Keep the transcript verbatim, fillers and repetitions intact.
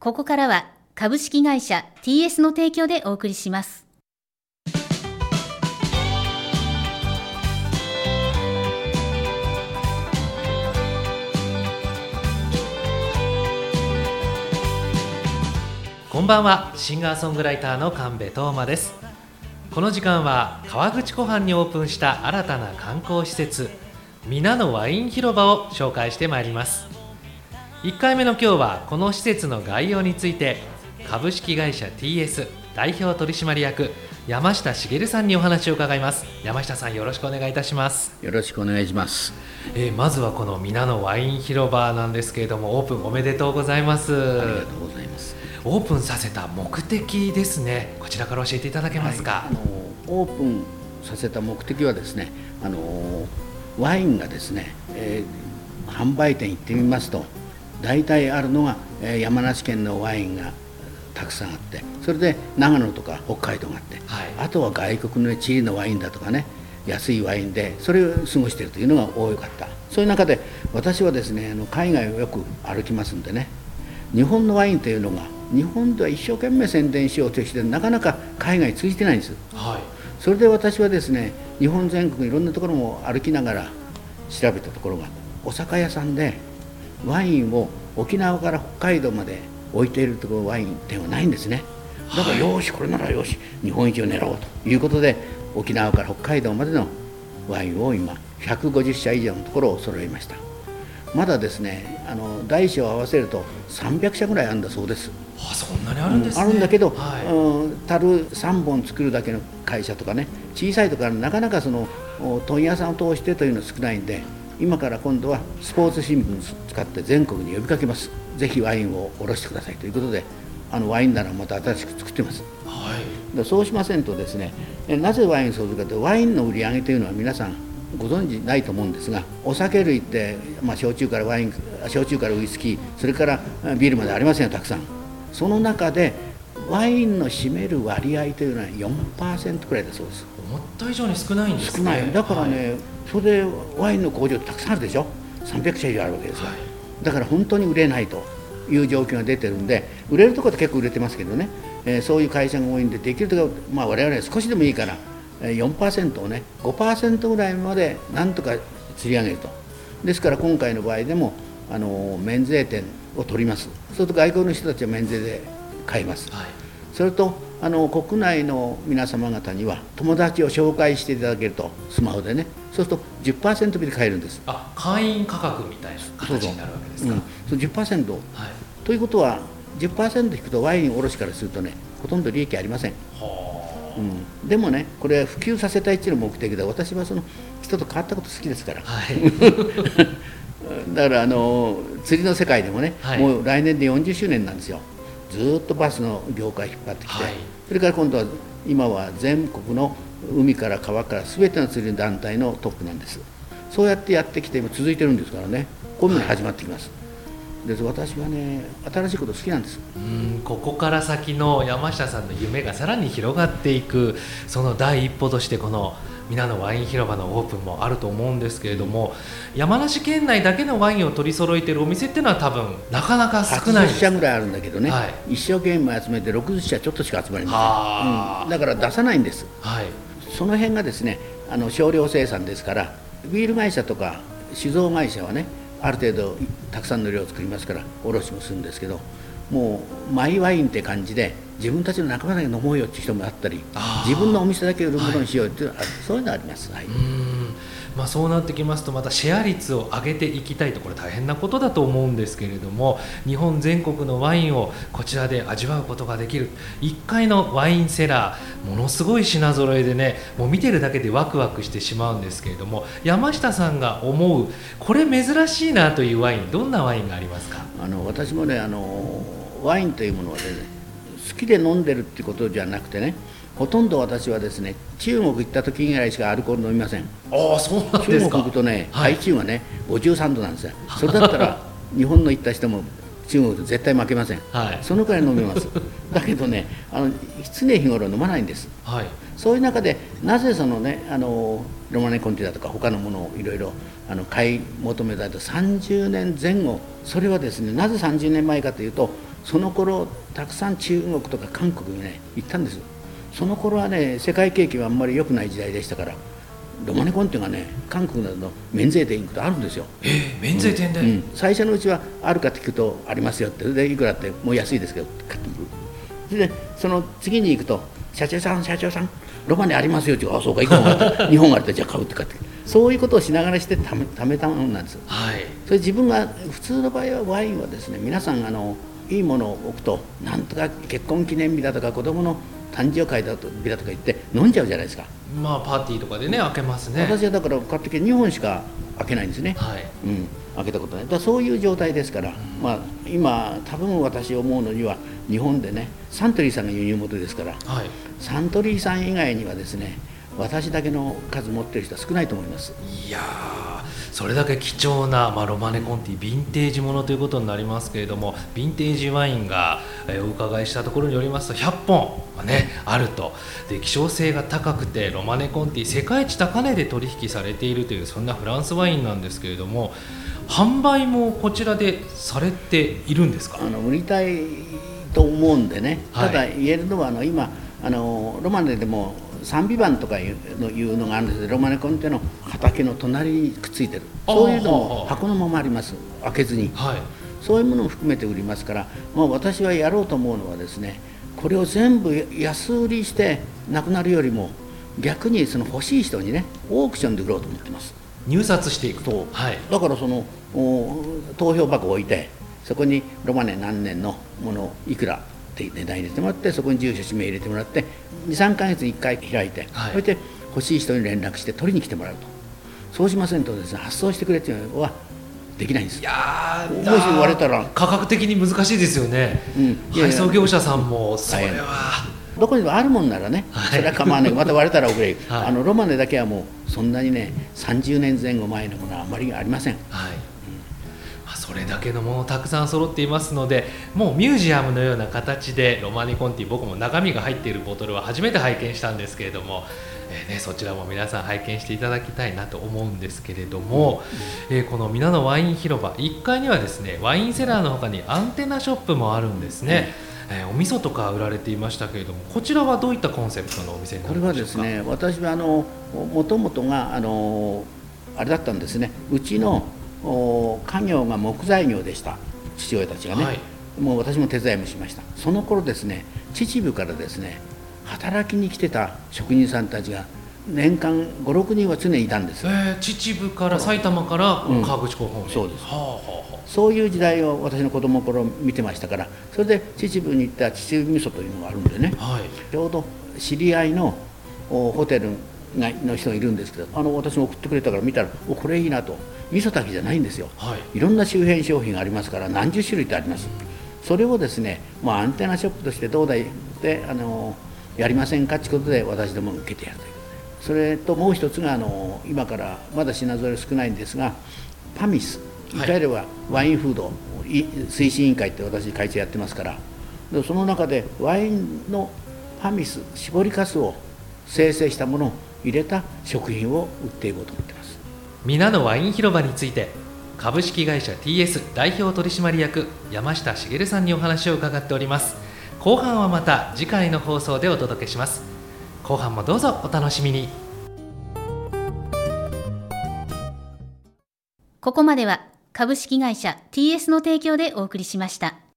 ここからは株式会社 ティーエス の提供でお送りします。 こんばんは、シンガーソングライターの神戸斗真です。この時間は川口湖畔にオープンした新たな観光施設、皆のワイン広場を紹介してまいります。いっかいめの今日はこの施設の概要について株式会社 ティーエス 代表取締役山下茂さんにお話を伺います。山下さん、よろしくお願いいたします。 よろしくお願いします。 えー、まずはこの皆のワイン広場なんですけれども、オープンおめでとうございます。 ありがとうございます。 オープンさせた目的ですね、こちらから教えていただけますか。はい、 あのオープンさせた目的はですね、あのワインがですね、えー、販売店行ってみますと大体あるのが、えー、山梨県のワインがたくさんあって、それで長野とか北海道があって、はい、あとは外国のチリのワインだとかね、安いワインでそれを過ごしているというのが多かった。そういう中で私はですね、あの海外をよく歩きますんでね、日本のワインというのが日本では一生懸命宣伝しようとしてなかなか海外に通じてないんです。はい、それで私はですね、日本全国いろんなところも歩きながら調べたところが、お酒屋さんでワインを沖縄から北海道まで置いているところワイン店はないんですね。だから、はい、よしこれならよし日本一を狙おうということで、沖縄から北海道までのワインを今ひゃくごじゅっしゃ以上のところを揃えました。まだですね、あの大小合わせるとさんびゃくしゃぐらいあるんだそうです。 あ、そんなにあるんですね。 うん、あるんだけど、 はい、 うん、樽さんぼん作るだけの会社とかね、小さいところなかなかその問屋さんを通してというのは少ないんで、今から今度はスポーツ新聞を使って全国に呼びかけます。ぜひワインを卸してくださいということで、あのワイン棚をまた新しく作っています。はい、でそうしませんとですね、なぜワインをするかというと、ワインの売り上げというのは皆さんご存知ないと思うんですが、お酒類って、まあ、焼酎からワイン、焼酎からウイスキー、それからビールまでありますよ、たくさん。その中でワインの占める割合というのは よんパーセント くらいだそうです。 思った以上に少ないんですね。 少ない。だからね、はい、それでワインの工場ってたくさんあるでしょ。さんびゃくしゃ以上あるわけですから、はい、だから本当に売れないという状況が出てるんで、売れるところって結構売れてますけどね、えー、そういう会社が多いんで、できるところ、まあ、我々は少しでもいいからよんパーセント をね ごパーセント ぐらいまでなんとか釣り上げると。ですから今回の場合でもあの免税店を取ります。そうすると外国の人たちは免税で買います。はい、それとあの国内の皆様方には友達を紹介していただけると、スマホでね、そうすると じゅっパーセント 引きで買えるんです。 あ、会員価格みたいな形になるわけですか。 そうそう、うん、そう じゅっパーセント、はい、ということは じゅっパーセント 引くとワイン卸からするとね、ほとんど利益ありません。うん、でもね、これは普及させたいっていうのが目的で、私はその人と変わったこと好きですから、はい、だからあの釣りの世界でもね、はい、もう来年でよんじゅっしゅうねんなんですよ。ずっとバスの業界引っ張ってきて、はい、それから今度は今は全国の海から川から全ての釣りの団体のトップなんです。そうやってやってきて今続いてるんですからね、こういうのに始まってきます。はい、で私はね、新しいこと好きなんです。 うん、ここから先の山下さんの夢がさらに広がっていく、その第一歩としてこの皆のワイン広場のオープンもあると思うんですけれども、山梨県内だけのワインを取り揃えているお店っていうのは多分なかなか少ないです。はちじゅっしゃぐらいあるんだけどね、はい、一生懸命集めてろくじゅっしゃちょっとしか集まりません。うん、だから出さないんです。はい、その辺がですね、あの少量生産ですから、ビール会社とか酒造会社はね、ある程度たくさんの量を作りますから卸もするんですけど、もうマイワインって感じで自分たちの仲間だけ飲もうよっていう人もあったり、自分のお店だけ売るものにしようっていうのは、はい、そういうのがあります。はい、うーん、まあ、そうなってきますと、またシェア率を上げていきたいと、これ大変なことだと思うんですけれども、日本全国のワインをこちらで味わうことができるいっかいのワインセラー、ものすごい品揃えでね、もう見てるだけでワクワクしてしまうんですけれども、山下さんが思うこれ珍しいなというワイン、どんなワインがありますか。 あの私もね、あのワインというものはね、好きで飲んでるっていうことじゃなくてね、ほとんど私はですね、中国行った時ぐらいしかアルコール飲みません。 ああ、そうなんですか。 中国行くとね、ハイチュウがねごじゅうさんどなんですよ。それだったら日本の行った人も中国と絶対負けません。はい、そのくらい飲みます。だけどね、あの常日頃飲まないんです。はい、そういう中でなぜそのね、あのロマネコンティだとか他のものをいろいろあの買い求めたとさんじゅうねんぜん後、それはですね、なぜさんじゅうねんまえかというと、 その頃たくさん中国とか韓国にね行ったんです。その頃はね世界景気はあんまり良くない時代でしたから、ロマネコンテがね韓国などの免税店行くとあるんですよ。 えー、免税店で、 うんうん、最初のうちはあるかって聞くとありますよって、それでいくらってもう安いですけど買ってくる。それでその次に行くと社長さん社長さんロマネありますよって言う、あそうか日本がある日本があるってじゃあ買うって買って、そういうことをしながらしてためためたものなんです。 はい、 それ自分が普通の場合はワインはですね、皆さんあのいいものを置くとなんとか結婚記念日だとか子供の誕生会だと日だとか言って飲んじゃうじゃないですか。 まあパーティーとかでね開けますね。 私はだから買ってきてにほんしか開けないんですね。 はい、 うん、開けたことない。だからそういう状態ですから、うん、まあ今多分私思うのには日本でねサントリーさんが輸入元ですから、 はい、 サントリーさん以外にはですね私だけの数持ってる人は少ないと思います。 いやそれだけ貴重な、まあ、ロマネコンティヴィンテージものということになりますけれども、ヴィンテージワインが、えー、お伺いしたところによりますとひゃっぽんはねあると。で希少性が高くてロマネコンティ世界一高値で取引されているというそんなフランスワインなんですけれども、販売もこちらでされているんですか？ あの売りたいと思うんでね、 はい、 ただ言えるのはあの今あのロマネでも賛美版とかいうのいうのがあるんですけど、ロマネコンテの畑の隣にくっついてる、そういうのも箱のままあります、開けずに、 はい、 そういうものも含めて売りますから、まあ、私はやろうと思うのはですね、これを全部安売りしてなくなるよりも逆にその欲しい人にねオークションで売ろうと思ってます。 入札していくと、 はい、 だからその投票箱を置いてそこにロマネ何年のものをいくらって値段入れてもらって、そこに住所氏名入れてもらってにさんかげつにいっかい開いて、はい、それで欲しい人に連絡して取りに来てもらうと。そうしませんとですね発送してくれというのはできないんです。 いやもし言われたら価格的に難しいですよね、うん、配送業者さんもそれはどこにでもあるもんならね、はい、それは構わないまた割れたら遅れ、はい、あのロマネだけはもうそんなにねさんじゅうねんぜん後前のものはあまりありません。 はい、それだけのものたくさん揃っていますので、もうミュージアムのような形でロマネコンティ、僕も中身が入っているボトルは初めて拝見したんですけれども、えーね、そちらも皆さん拝見していただきたいなと思うんですけれども、うんえー、この皆のワイン広場いっかいにはですねワインセラーの他にアンテナショップもあるんですね、うんえー、お味噌とか売られていましたけれども、こちらはどういったコンセプトのお店になるんでしょうか？ これはですね、私はあのもともとがあのあれだったんですね、うちの家業が木材業でした、父親たちがね、はい、もう私も手伝いもしました。その頃ですね秩父からですね働きに来てた職人さんたちが年間ご、ろくにんは常にいたんです、 えー、秩父から埼玉から川口湖方面、うん、 そうです、はあはあはあ、 そういう時代を私の子供の頃見てましたから、それで秩父に行った秩父味噌というのがあるんでね、はい、ちょうど知り合いのホテルの人がいるんですけど、あの私も送ってくれたから見たらおこれいいなと。味噌炊きじゃないんですよ、はい、いろんな周辺商品がありますから何十種類ってあります。それをですね、まあ、アンテナショップとしてどうだいであのやりませんかということで私ども受けてやるということで、それともう一つがあの今からまだ品揃え少ないんですがパミス、いわゆるはワインフード推進委員会って私会長やってますから、でその中でワインのパミス搾りかすを生成したものを入れた食品を売っていこうと思っています。 皆のワイン広場について株式会社 ティーエス 代表取締役山下茂さんにお話を伺っております。後半はまた次回の放送でお届けします。後半もどうぞお楽しみに。 ここまでは株式会社 ティーエス の提供でお送りしました。